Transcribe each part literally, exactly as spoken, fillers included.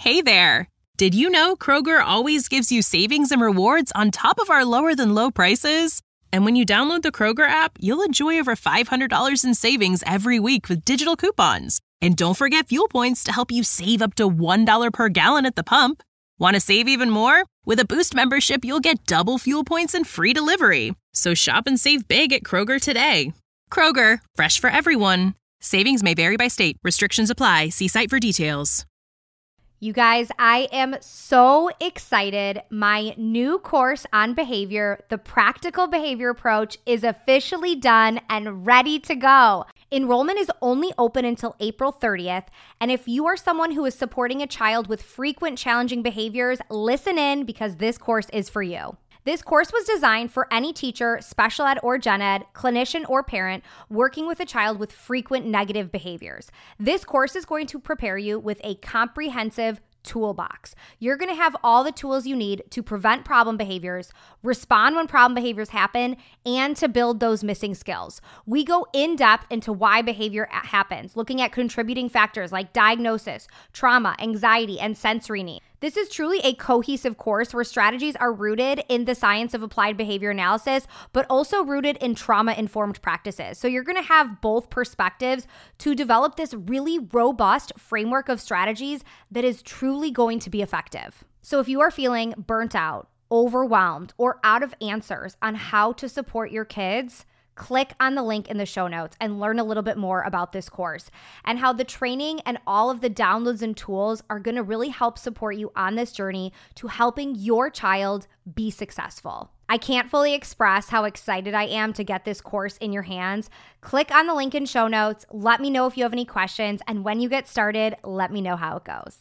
Hey there! Did you know Kroger always gives you savings and rewards on top of our lower-than-low prices? And when you download the Kroger app, you'll enjoy over five hundred dollars in savings every week with digital coupons. And don't forget fuel points to help you save up to one dollar per gallon at the pump. Want to save even more? With a Boost membership, you'll get double fuel points and free delivery. So shop and save big at Kroger today. Kroger, fresh for everyone. Savings may vary by state. Restrictions apply. See site for details. You guys, I am so excited. My new course on behavior, the Practical Behavior Approach, is officially done and ready to go. Enrollment is only open until April thirtieth, and if you are someone who is supporting a child with frequent challenging behaviors, listen in because this course is for you. This course was designed for any teacher, special ed or gen ed, clinician or parent working with a child with frequent negative behaviors. This course is going to prepare you with a comprehensive toolbox. You're going to have all the tools you need to prevent problem behaviors, respond when problem behaviors happen, and to build those missing skills. We go in depth into why behavior happens, looking at contributing factors like diagnosis, trauma, anxiety, and sensory need. This is truly a cohesive course where strategies are rooted in the science of applied behavior analysis, but also rooted in trauma-informed practices. So you're going to have both perspectives to develop this really robust framework of strategies that is truly going to be effective. So if you are feeling burnt out, overwhelmed, or out of answers on how to support your kids, click on the link in the show notes and learn a little bit more about this course and how the training and all of the downloads and tools are going to really help support you on this journey to helping your child be successful. I can't fully express how excited I am to get this course in your hands. Click on the link in show notes. Let me know if you have any questions, and when you get started, let me know how it goes.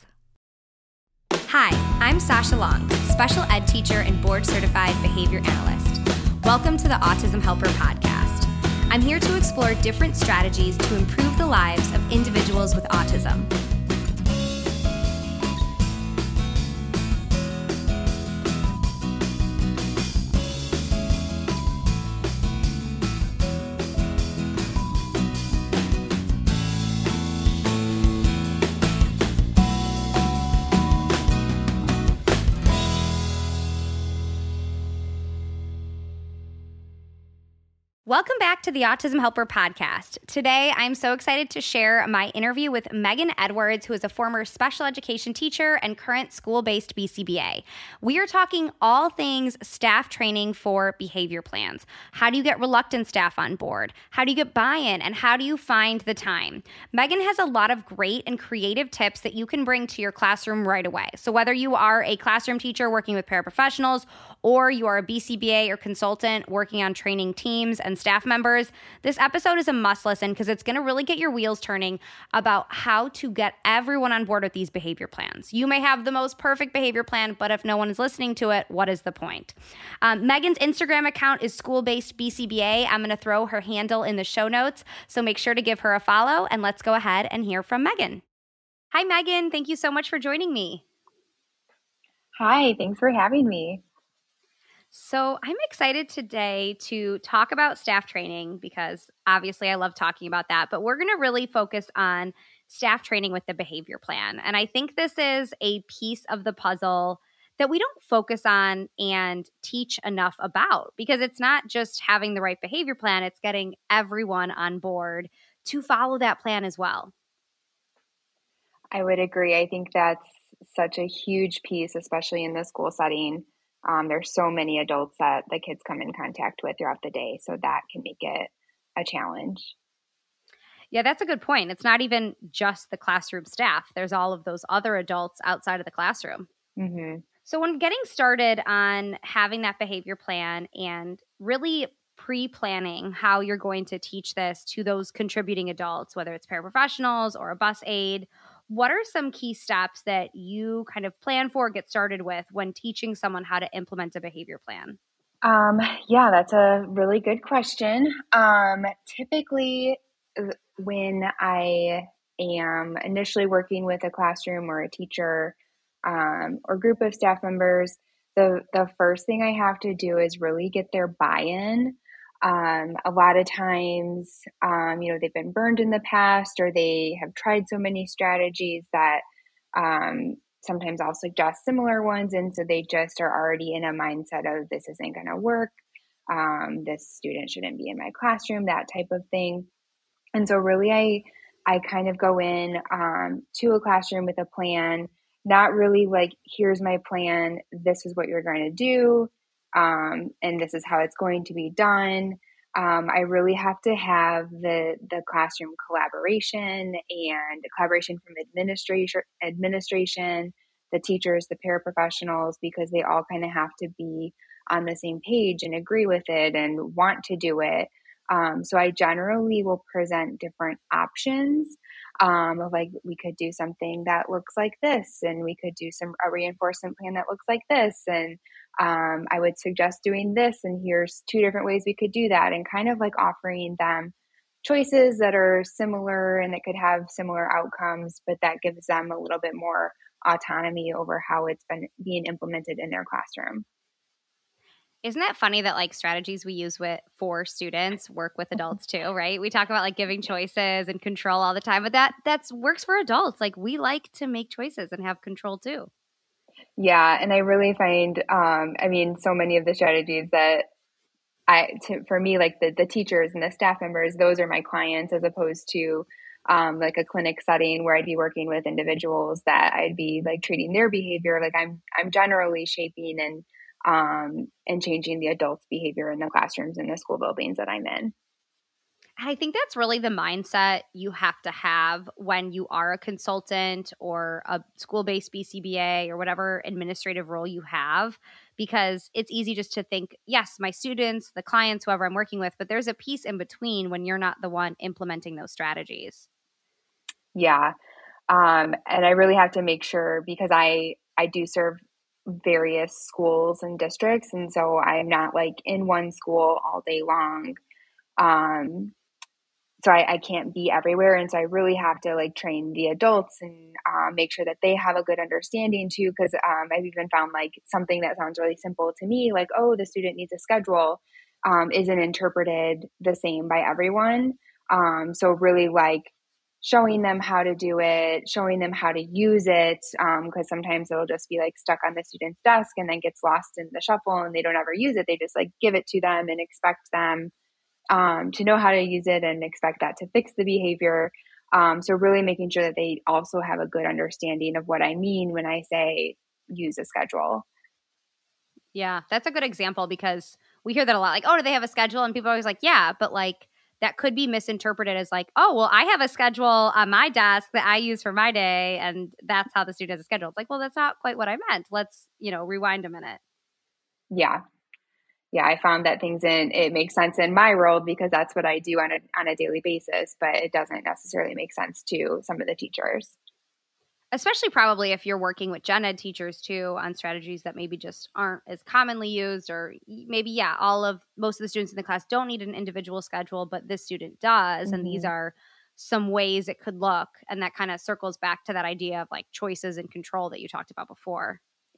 Hi, I'm Sasha Long, special ed teacher and board-certified behavior analyst. Welcome to the Autism Helper podcast. I'm here to explore different strategies to improve the lives of individuals with autism. Welcome back to the Autism Helper podcast. Today, I'm so excited to share my interview with Megan Edwards, who is a former special education teacher and current school-based B C B A. We are talking all things staff training for behavior plans. How do you get reluctant staff on board? How do you get buy-in? And how do you find the time? Megan has a lot of great and creative tips that you can bring to your classroom right away. So whether you are a classroom teacher working with paraprofessionals, or you are a B C B A or consultant working on training teams and staff members, this episode is a must listen because it's going to really get your wheels turning about how to get everyone on board with these behavior plans. You may have the most perfect behavior plan, but if no one is listening to it, what is the point? Um, Megan's Instagram account is school-based B C B A. I'm going to throw her handle in the show notes, so make sure to give her a follow, and let's go ahead and hear from Megan. Hi, Megan. Thank you so much for joining me. Hi, thanks for having me. So I'm excited today to talk about staff training because obviously I love talking about that, but we're going to really focus on staff training with the behavior plan. And I think this is a piece of the puzzle that we don't focus on and teach enough about because it's not just having the right behavior plan, it's getting everyone on board to follow that plan as well. I would agree. I think that's such a huge piece, especially in the school setting. Um, there's so many adults that the kids come in contact with throughout the day, so that can make it a challenge. Yeah, that's a good point. It's not even just the classroom staff. There's all of those other adults outside of the classroom. Mm-hmm. So when getting started on having that behavior plan and really pre-planning how you're going to teach this to those contributing adults, whether it's paraprofessionals or a bus aide, what are some key steps that you kind of plan for, get started with when teaching someone how to implement a behavior plan? Um, yeah, that's a really good question. Um, typically, when I am initially working with a classroom or a teacher um, or group of staff members, the, the first thing I have to do is really get their buy-in. Um, a lot of times, um, you know, they've been burned in the past or they have tried so many strategies that um, sometimes I'll suggest similar ones. And so they just are already in a mindset of this isn't going to work. Um, this student shouldn't be in my classroom, that type of thing. And so really I, I kind of go in um, to a classroom with a plan, not really like, here's my plan. This is what you're going to do. Um, and this is how it's going to be done. Um, I really have to have the the classroom collaboration and collaboration from administration, administration, the teachers, the paraprofessionals, because they all kind of have to be on the same page and agree with it and want to do it. Um, so I generally will present different options um, of like, we could do something that looks like this, and we could do some a reinforcement plan that looks like this. And um, I would suggest doing this, and here's two different ways we could do that, and kind of like offering them choices that are similar and that could have similar outcomes, but that gives them a little bit more autonomy over how it's been being implemented in their classroom. Isn't that funny that like strategies we use with for students work with adults too, right? We talk about like giving choices and control all the time, but that that's works for adults. Like we like to make choices and have control too. Yeah, and I really find, um, I mean, so many of the strategies that I, to, for me, like the the teachers and the staff members, those are my clients, as opposed to um, like a clinic setting where I'd be working with individuals that I'd be like treating their behavior. Like I'm I'm generally shaping and um, and changing the adults' behavior in the classrooms and the school buildings that I'm in. I think that's really the mindset you have to have when you are a consultant or a school-based B C B A or whatever administrative role you have, because it's easy just to think, yes, my students, the clients, whoever I'm working with, but there's a piece in between when you're not the one implementing those strategies. Yeah. Um, and I really have to make sure, because I, I do serve various schools and districts. And so I'm not like in one school all day long. Um, so I, I can't be everywhere. And so I really have to like train the adults and uh, make sure that they have a good understanding too. Cause um, I've even found like something that sounds really simple to me, like, oh, the student needs a schedule, um, isn't interpreted the same by everyone. Um, so really like showing them how to do it, showing them how to use it. Um, cause sometimes it'll just be like stuck on the student's desk and then gets lost in the shuffle and they don't ever use it. They just like give it to them and expect them um, to know how to use it and expect that to fix the behavior. Um, so really making sure that they also have a good understanding of what I mean when I say use a schedule. Yeah, that's a good example, because we hear that a lot. Like, oh, do they have a schedule? And people are always like, yeah, but like that could be misinterpreted as like, oh, well, I have a schedule on my desk that I use for my day, and that's how the student has a schedule. It's like, well, that's not quite what I meant. Let's, you know, rewind a minute. Yeah. Yeah, I found that things in it makes sense in my world because that's what I do on a on a daily basis, but it doesn't necessarily make sense to some of the teachers. Especially probably if you're working with gen ed teachers too on strategies that maybe just aren't as commonly used, or maybe, yeah, all of most of the students in the class don't need an individual schedule, but this student does. Mm-hmm. And these are some ways it could look. And that kind of circles back to that idea of like choices and control that you talked about before.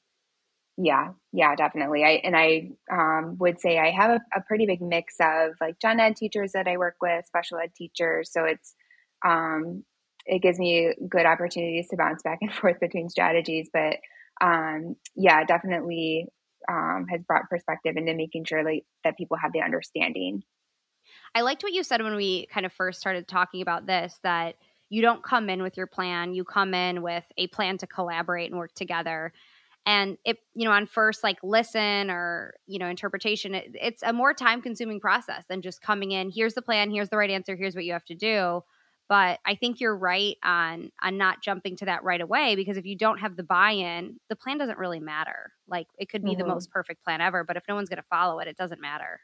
Yeah, yeah, definitely. I and I um, would say I have a, a pretty big mix of like gen ed teachers that I work with, special ed teachers. So it's um, it gives me good opportunities to bounce back and forth between strategies. But um, yeah, definitely um, has brought perspective into making sure like, that people have the understanding. I liked what you said when we kind of first started talking about this, that you don't come in with your plan. You come in with a plan to collaborate and work together. And it, you know, on first like listen or, you know, interpretation, it, it's a more time consuming process than just coming in. Here's the plan. Here's the right answer. Here's what you have to do. But I think you're right on on not jumping to that right away, because if you don't have the buy-in, the plan doesn't really matter. Like it could be mm-hmm. the most perfect plan ever, but if no one's going to follow it, it doesn't matter.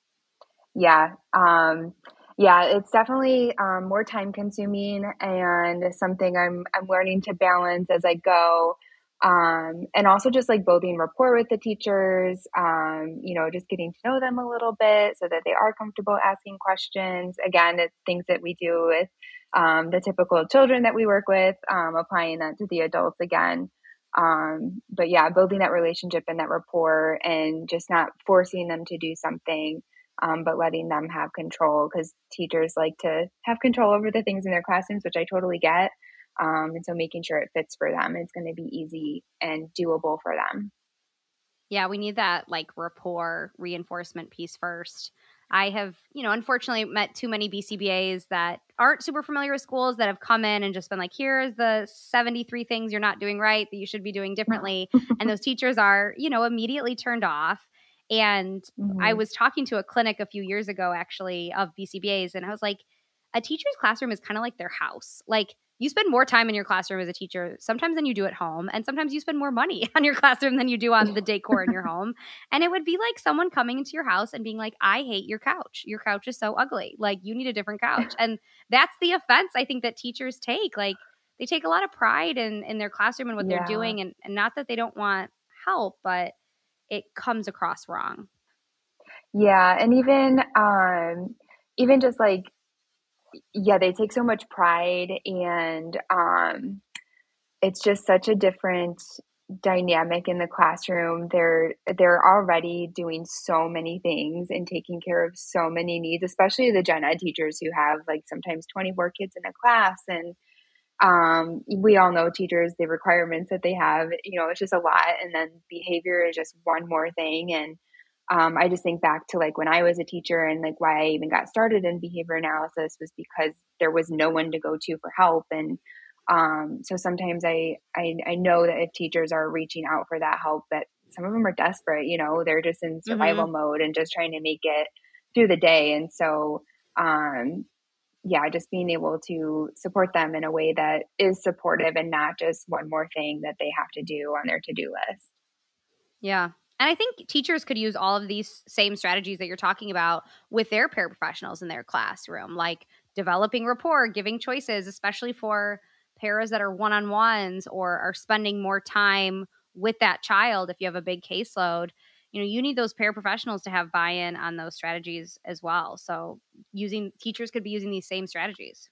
Yeah. Um, yeah, it's definitely um, more time consuming and something I'm I'm learning to balance as I go. Um, and also just like building rapport with the teachers, um, you know, just getting to know them a little bit so that they are comfortable asking questions. Again, it's things that we do with um, the typical children that we work with, um, applying that to the adults again. Um, but yeah, building that relationship and that rapport and just not forcing them to do something, um, but letting them have control, because teachers like to have control over the things in their classrooms, which I totally get. Um, and so making sure it fits for them, it's going to be easy and doable for them. Yeah, we need that like rapport reinforcement piece first. I have, you know, unfortunately met too many B C B As that aren't super familiar with schools that have come in and just been like, here's the seventy-three things you're not doing right that you should be doing differently. And those teachers are, you know, immediately turned off. And mm-hmm. I was talking to a clinic a few years ago, actually, of B C B As. And I was like, a teacher's classroom is kind of like their house. Like, you spend more time in your classroom as a teacher sometimes than you do at home. And sometimes you spend more money on your classroom than you do on the decor in your home. And it would be like someone coming into your house and being like, I hate your couch. Your couch is so ugly. Like, you need a different couch. And that's the offense I think that teachers take. Like, they take a lot of pride in, in their classroom and what yeah. they're doing. And, and not that they don't want help, but it comes across wrong. Yeah. And even, um, even just like, yeah, they take so much pride, and um, it's just such a different dynamic in the classroom. They're they're already doing so many things and taking care of so many needs, especially the gen ed teachers who have like sometimes twenty-four kids in a class. And um, we all know teachers, the requirements that they have, you know, it's just a lot. And then behavior is just one more thing. And Um, I just think back to like when I was a teacher, and like why I even got started in behavior analysis was because there was no one to go to for help. And um, so sometimes I, I I know that if teachers are reaching out for that help, that some of them are desperate, you know, they're just in survival mm-hmm. mode and just trying to make it through the day. And so, um, yeah, just being able to support them in a way that is supportive and not just one more thing that they have to do on their to-do list. Yeah. And I think teachers could use all of these same strategies that you're talking about with their paraprofessionals in their classroom, like developing rapport, giving choices, especially for paras that are one-on-ones or are spending more time with that child. If you have a big caseload, you know, you need those paraprofessionals to have buy-in on those strategies as well. So using teachers could be using these same strategies.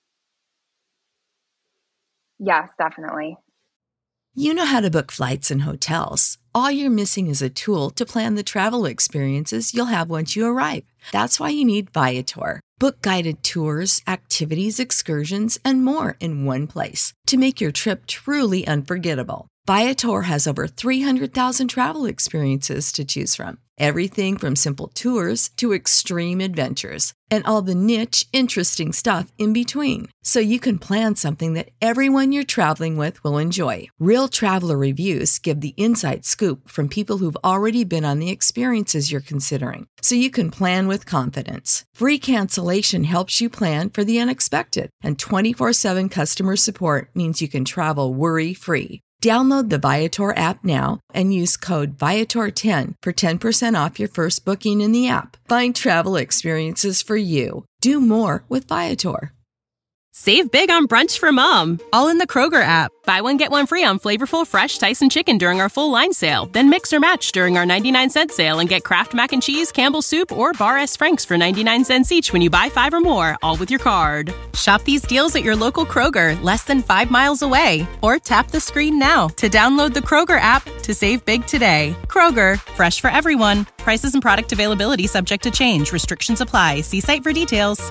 Yes, definitely. You know how to book flights and hotels. All you're missing is a tool to plan the travel experiences you'll have once you arrive. That's why you need Viator. Book guided tours, activities, excursions, and more in one place to make your trip truly unforgettable. Viator has over three hundred thousand travel experiences to choose from. Everything from simple tours to extreme adventures and all the niche, interesting stuff in between. So you can plan something that everyone you're traveling with will enjoy. Real traveler reviews give the inside scoop from people who've already been on the experiences you're considering. So you can plan with confidence. Free cancellation helps you plan for the unexpected. And twenty-four seven customer support means you can travel worry-free. Download the Viator app now and use code Viator ten for ten percent off your first booking in the app. Find travel experiences for you. Do more with Viator. Save big on brunch for mom, all in the Kroger app. Buy one, get one free on flavorful, fresh Tyson chicken during our full line sale. Then mix or match during our ninety-nine cent sale and get Kraft Mac and Cheese, Campbell's Soup, or Bar S. Frank's for ninety-nine cents each when you buy five or more, all with your card. Shop these deals at your local Kroger, less than five miles away. Or tap the screen now to download the Kroger app to save big today. Kroger, fresh for everyone. Prices and product availability subject to change. Restrictions apply. See site for details.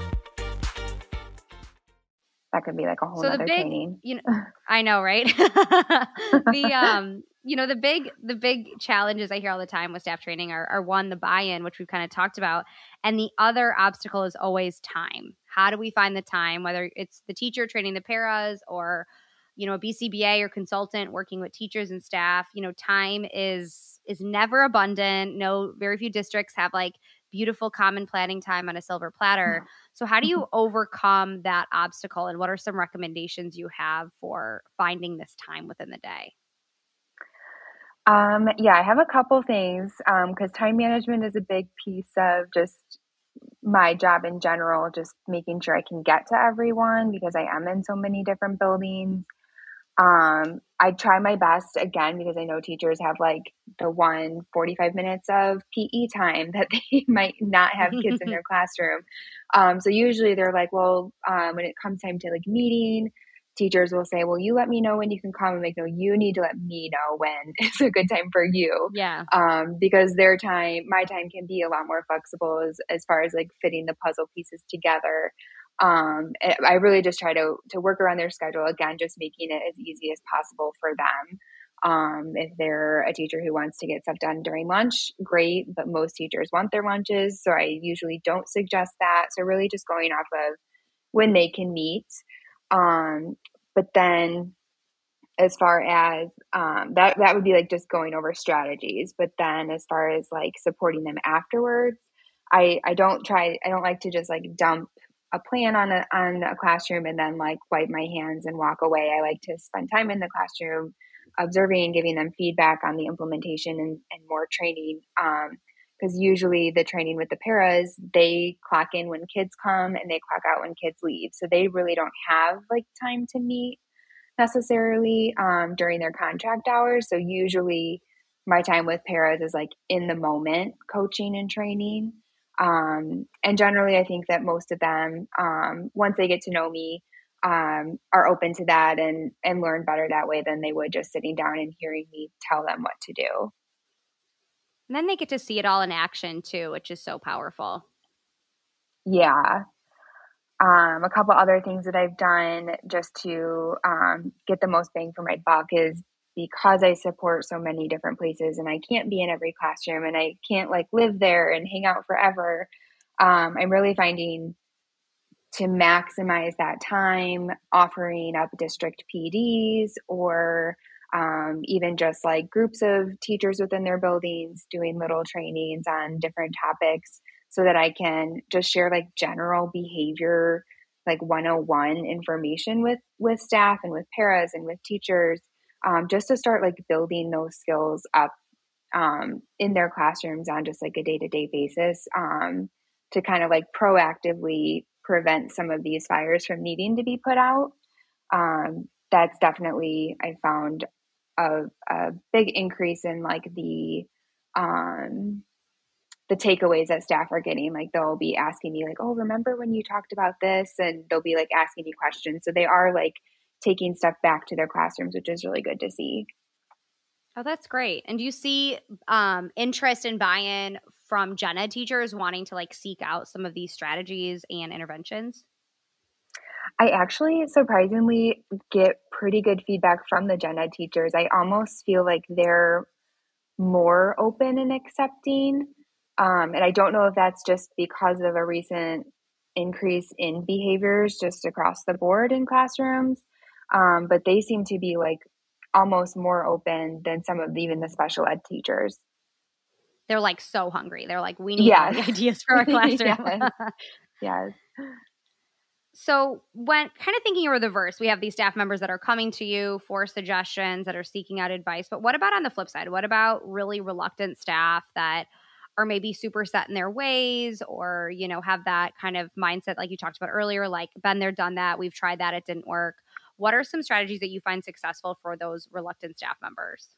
That could be like a whole so other the big, training. You know, I know, right? the um, you know, the big, the big challenges I hear all the time with staff training are, are one, the buy-in, which we've kind of talked about, and the other obstacle is always time. How do we find the time? Whether it's the teacher training the paras, or you know, a B C B A or consultant working with teachers and staff. You know, time is is never abundant. No, very few districts have like beautiful common planning time on a silver platter. So how do you overcome that obstacle, and what are some recommendations you have for finding this time within the day? Um, yeah, I have a couple things because um, time management is a big piece of just my job in general, just making sure I can get to everyone because I am in so many different buildings. Um, I try my best again, because I know teachers have like the one forty-five minutes of P E time that they might not have kids in their classroom. Um, so usually they're like, well, um, when it comes time to like meeting, teachers will say, well, you let me know when you can come. I'm like, no, you need to let me know when it's a good time for you. Yeah. Um, because their time, my time can be a lot more flexible as, as far as like fitting the puzzle pieces together. Um, I really just try to, to work around their schedule. Again, just making it as easy as possible for them. Um, if they're a teacher who wants to get stuff done during lunch, great, but most teachers want their lunches. So I usually don't suggest that. So really just going off of when they can meet. Um, but then as far as, um, that, that would be like just going over strategies. But then as far as like supporting them afterwards, I, I don't try, I don't like to just like dump a plan on a, on a classroom and then like wipe my hands and walk away. I like to spend time in the classroom observing and giving them feedback on the implementation and, and more training. Um, because usually the training with the paras, they clock in when kids come and they clock out when kids leave. So they really don't have like time to meet necessarily um, during their contract hours. So usually my time with paras is like in the moment coaching and training. Um, and generally I think that most of them, um, once they get to know me, um, are open to that and, and learn better that way than they would just sitting down and hearing me tell them what to do. And then they get to see it all in action too, which is so powerful. Yeah. Um, a couple other things that I've done just to um, get the most bang for my buck is because I support so many different places and I can't be in every classroom and I can't like live there and hang out forever. Um, I'm really finding to maximize that time, offering up district P Ds or um, even just like groups of teachers within their buildings doing little trainings on different topics so that I can just share like general behavior, like one oh one information with, with staff and with paras and with teachers, um, just to start like building those skills up um, in their classrooms on just like a day-to-day basis um, to kind of like proactively prevent some of these fires from needing to be put out. Um, that's definitely, I found a, a big increase in like the, um, the takeaways that staff are getting. Like they'll be asking me like, oh, remember when you talked about this? And they'll be like asking me questions. So they are like taking stuff back to their classrooms, which is really good to see. Oh, that's great. And do you see um, interest and buy-in from gen ed teachers wanting to like seek out some of these strategies and interventions? I actually surprisingly get pretty good feedback from the gen ed teachers. I almost feel like they're more open and accepting. Um, and I don't know if that's just because of a recent increase in behaviors just across the board in classrooms. Um, but they seem to be like almost more open than some of even the special ed teachers. They're like so hungry. They're like, we need yes. all the ideas for our classroom. yes. yes. So when kind of thinking over the reverse, we have these staff members that are coming to you for suggestions, that are seeking out advice. But what about on the flip side? What about really reluctant staff that are maybe super set in their ways or, you know, have that kind of mindset like you talked about earlier, like been there, done that, we've tried that, it didn't work. What are some strategies that you find successful for those reluctant staff members?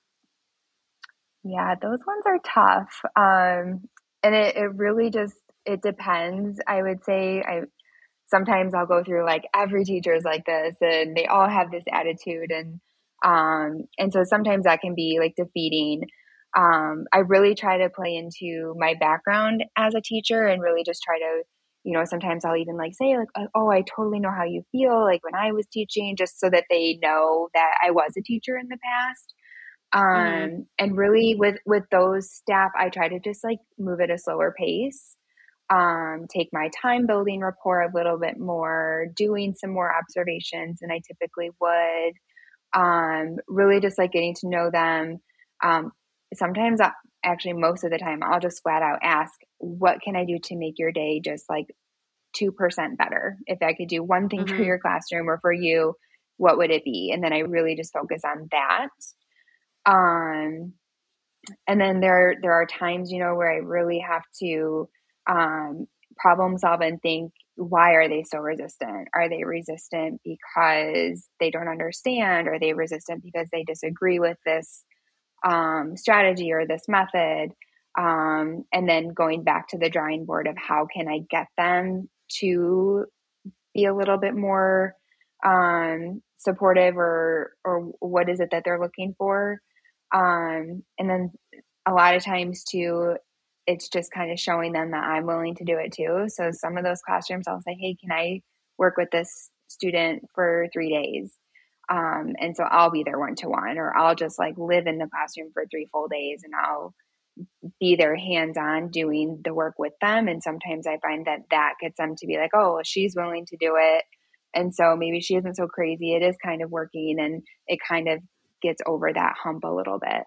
Yeah, those ones are tough. Um, and it, it really just, it depends. I would say I sometimes I'll go through like every teacher is like this and they all have this attitude. And, um, and so sometimes that can be like defeating. Um, I really try to play into my background as a teacher and really just try to, you know, sometimes I'll even like say like, oh, I totally know how you feel like when I was teaching, just so that they know that I was a teacher in the past. Um, mm-hmm. And really with, with those staff, I try to just like move at a slower pace, um, take my time building rapport a little bit more, doing some more observations than I typically would, um, really just like getting to know them. Um, sometimes I, actually most of the time I'll just flat out ask, what can I do to make your day just like two percent better? If I could do one thing mm-hmm. for your classroom or for you, what would it be? And then I really just focus on that. Um, and then there, there are times, you know, where I really have to, um, problem solve and think, why are they so resistant? Are they resistant because they don't understand? Are they resistant because they disagree with this, um, strategy or this method? Um, and then going back to the drawing board of how can I get them to be a little bit more, um, supportive or, or what is it that they're looking for? Um, and then a lot of times too, it's just kind of showing them that I'm willing to do it too. So some of those classrooms I'll say, hey, can I work with this student for three days. Um, and so I'll be their one-to-one, or I'll just like live in the classroom for three full days and I'll be their hands-on doing the work with them. And sometimes I find that that gets them to be like, oh, well, she's willing to do it. And so maybe she isn't so crazy. It is kind of working, and it kind of gets over that hump a little bit.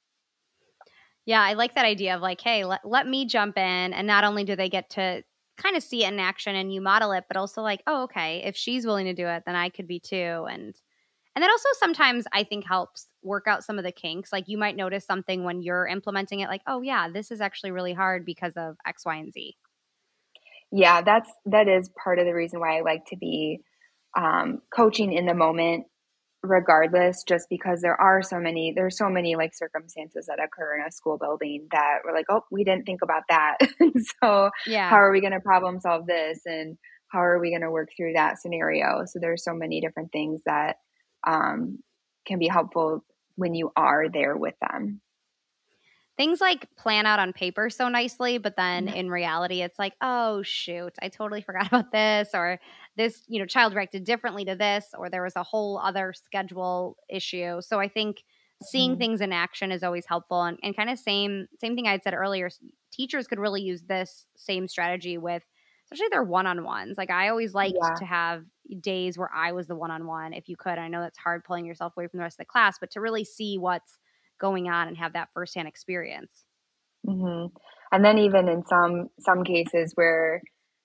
Yeah, I like that idea of like, hey, let, let me jump in. And not only do they get to kind of see it in action and you model it, but also like, oh, okay, if she's willing to do it, then I could be too. And and that also sometimes I think helps work out some of the kinks. Like you might notice something when you're implementing it, like, oh yeah, this is actually really hard because of X, Y, and Z. Yeah, that's that is part of the reason why I like to be um, coaching in the moment, regardless, just because there are so many, there's so many like circumstances that occur in a school building that we're like, oh, we didn't think about that. So yeah. How are we going to problem solve this? And how are we going to work through that scenario? So there's so many different things that um, can be helpful when you are there with them. Things like plan out on paper so nicely, but then in reality, it's like, oh, shoot, I totally forgot about this, or this, you know, child reacted differently to this, or there was a whole other schedule issue. So I think seeing mm-hmm. things in action is always helpful. And, and kind of same, same thing I had said earlier, teachers could really use this same strategy with, especially their one-on-ones. Like I always liked yeah. to have days where I was the one-on-one if you could. I know that's hard pulling yourself away from the rest of the class, but to really see what's going on and have that firsthand experience. Mm-hmm. And then even in some some cases where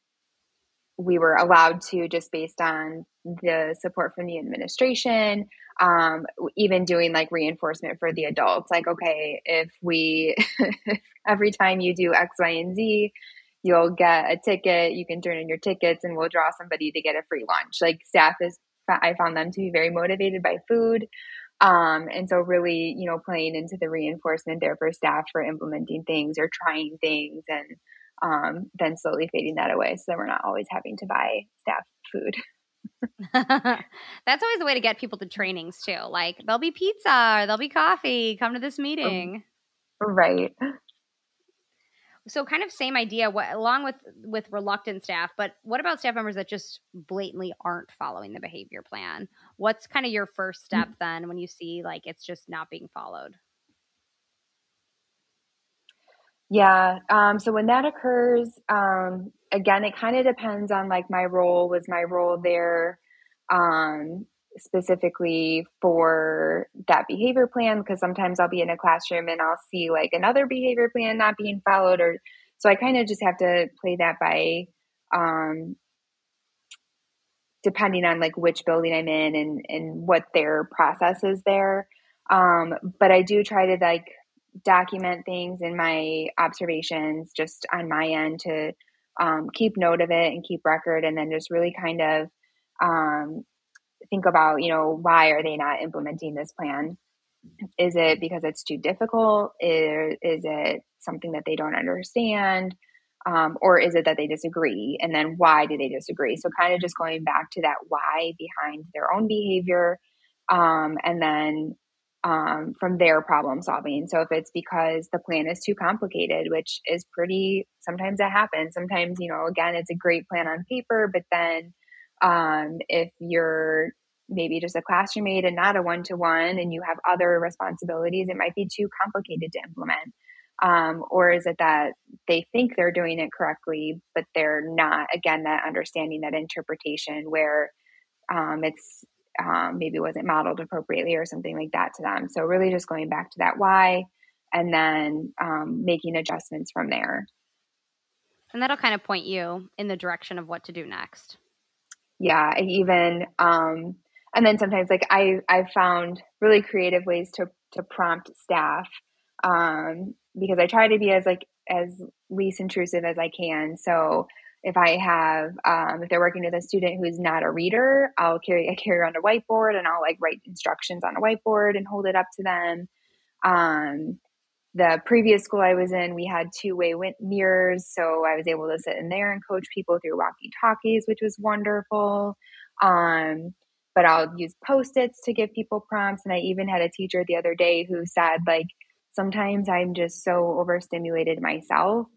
we were allowed to, just based on the support from the administration, um, even doing like reinforcement for the adults, like, okay, if we, every time you do X, Y, and Z, you'll get a ticket, you can turn in your tickets and we'll draw somebody to get a free lunch. Like staff is, I found them to be very motivated by food. Um, and so really, you know, playing into the reinforcement there for staff for implementing things or trying things, and um, then slowly fading that away so that we're not always having to buy staff food. That's always the way to get people to trainings too. Like there'll be pizza or there'll be coffee. Come to this meeting. Right. So kind of same idea, what, along with, with reluctant staff, but what about staff members that just blatantly aren't following the behavior plan? What's kind of your first step then when you see like it's just not being followed? Yeah. Um, so when that occurs, um, again, it kind of depends on like my role. Was my role there um, specifically for that behavior plan? Because sometimes I'll be in a classroom and I'll see like another behavior plan not being followed, or so I kind of just have to play that by um, depending on like which building I'm in and and what their process is there. Um, but I do try to like document things in my observations just on my end to um, keep note of it and keep record, and then just really kind of um, think about, you know, why are they not implementing this plan? Is it because it's too difficult? Is, is it something that they don't understand? Um, or is it that they disagree? And then why do they disagree? So kind of just going back to that why behind their own behavior. Um, and then um, from there, problem solving. So if it's because the plan is too complicated, which is pretty, sometimes that happens. Sometimes, you know, again, it's a great plan on paper, but then um, if you're maybe just a classroom aide and not a one-to-one and you have other responsibilities, it might be too complicated to implement. Um, or is it that they think they're doing it correctly, but they're not? Again, that understanding, that interpretation where um, it's um, maybe wasn't modeled appropriately or something like that to them. So really just going back to that why, and then um, making adjustments from there. And that'll kind of point you in the direction of what to do next. Yeah, even um, and then sometimes like I I've found really creative ways to to prompt staff. Um, because I try to be as like as least intrusive as I can. So if I have, um, if they're working with a student who's not a reader, I'll carry, I carry around a whiteboard and I'll like write instructions on a whiteboard and hold it up to them. Um, the previous school I was in, we had two-way mirrors. So I was able to sit in there and coach people through walkie-talkies, which was wonderful. Um, but I'll use Post-its to give people prompts. And I even had a teacher the other day who said like, sometimes I'm just so overstimulated myself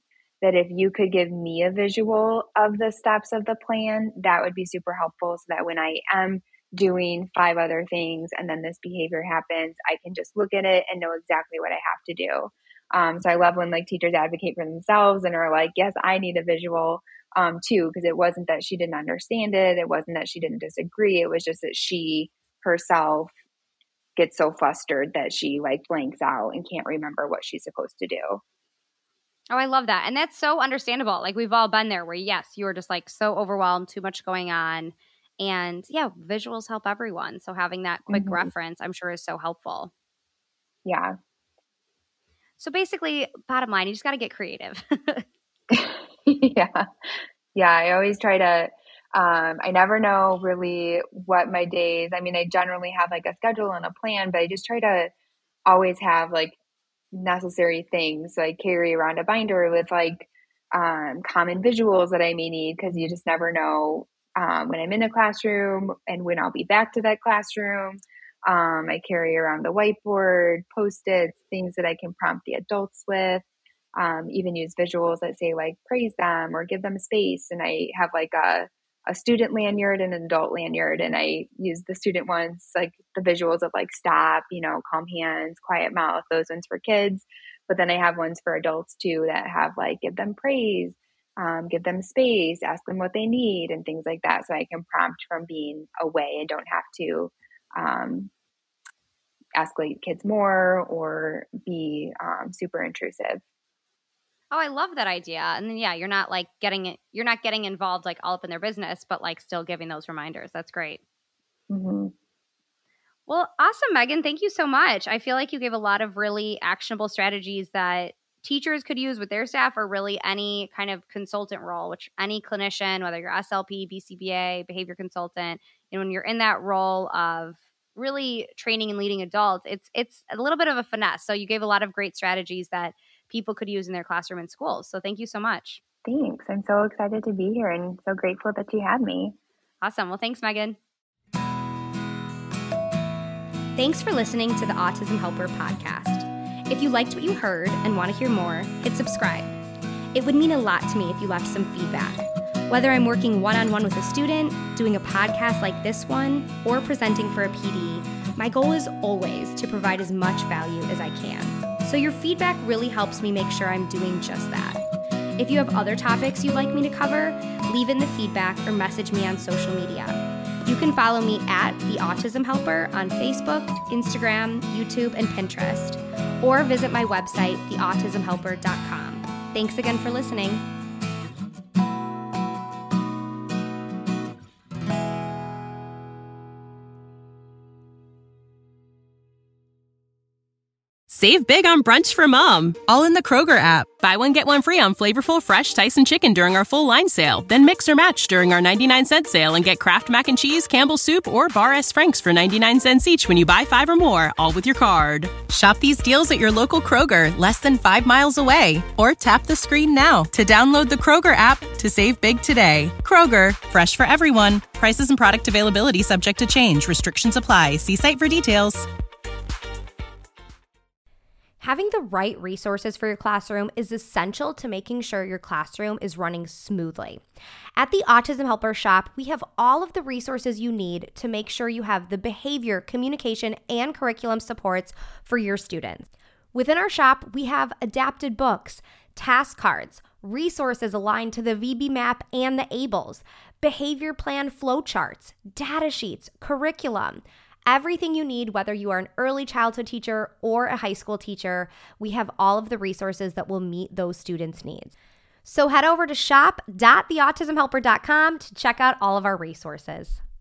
that if you could give me a visual of the steps of the plan, that would be super helpful, so that when I am doing five other things and then this behavior happens, I can just look at it and know exactly what I have to do. Um, so I love when like teachers advocate for themselves and are like, yes, I need a visual um, too, because it wasn't that she didn't understand it. It wasn't that she didn't disagree. It was just that she herself gets so flustered that she like blanks out and can't remember what she's supposed to do. Oh, I love that. And that's so understandable. Like we've all been there where, yes, you were just like so overwhelmed, too much going on. And yeah, visuals help everyone. So having that quick mm-hmm. reference, I'm sure, is so helpful. Yeah. So basically, bottom line, you just got to get creative. yeah. Yeah. I always try to, um, I never know really what my days, I mean, I generally have like a schedule and a plan, but I just try to always have like necessary things. So I carry around a binder with like um, common visuals that I may need, because you just never know um, when I'm in a classroom and when I'll be back to that classroom. Um, I carry around the whiteboard, Post-its, things that I can prompt the adults with, um, even use visuals that say like praise them or give them space. And I have like a, a student lanyard and an adult lanyard. And I use the student ones, like the visuals of like stop, you know, calm hands, quiet mouth, those ones for kids. But then I have ones for adults too that have like give them praise, um, give them space, ask them what they need and things like that. So I can prompt from being away and don't have to um, escalate kids more or be um, super intrusive. Oh, I love that idea. And then, yeah, you're not like getting it, you're not getting involved like all up in their business, but like still giving those reminders. That's great. Mm-hmm. Well, awesome, Megan. Thank you so much. I feel like you gave a lot of really actionable strategies that teachers could use with their staff, or really any kind of consultant role, which any clinician, whether you're S L P, B C B A, behavior consultant, you know, when you're in that role of really training and leading adults, it's it's a little bit of a finesse. So you gave a lot of great strategies that people could use in their classroom and schools. So thank you so much. Thanks. I'm so excited to be here and so grateful that you had me. Awesome. Well, thanks, Megan. Thanks for listening to the Autism Helper podcast. If you liked what you heard and want to hear more, hit subscribe. It would mean a lot to me if you left some feedback. Whether I'm working one-on-one with a student, doing a podcast like this one, or presenting for a P D, my goal is always to provide as much value as I can. So your feedback really helps me make sure I'm doing just that. If you have other topics you'd like me to cover, leave in the feedback or message me on social media. You can follow me at The Autism Helper on Facebook, Instagram, YouTube, and Pinterest, or visit my website, the autism helper dot com. Thanks again for listening. Save big on brunch for mom, all in the Kroger app. Buy one, get one free on flavorful, fresh Tyson chicken during our full line sale. Then mix or match during our ninety-nine cent sale and get Kraft Mac and Cheese, Campbell's Soup, or Bar S. Frank's for ninety-nine cents each when you buy five or more, all with your card. Shop these deals at your local Kroger, less than five miles away. Or tap the screen now to download the Kroger app to save big today. Kroger, fresh for everyone. Prices and product availability subject to change. Restrictions apply. See site for details. Having the right resources for your classroom is essential to making sure your classroom is running smoothly. At the Autism Helper Shop, we have all of the resources you need to make sure you have the behavior, communication, and curriculum supports for your students. Within our shop, we have adapted books, task cards, resources aligned to the V B MAP and the ABLES, behavior plan flowcharts, data sheets, curriculum. Everything you need, whether you are an early childhood teacher or a high school teacher, we have all of the resources that will meet those students' needs. So head over to shop dot the autism helper dot com to check out all of our resources.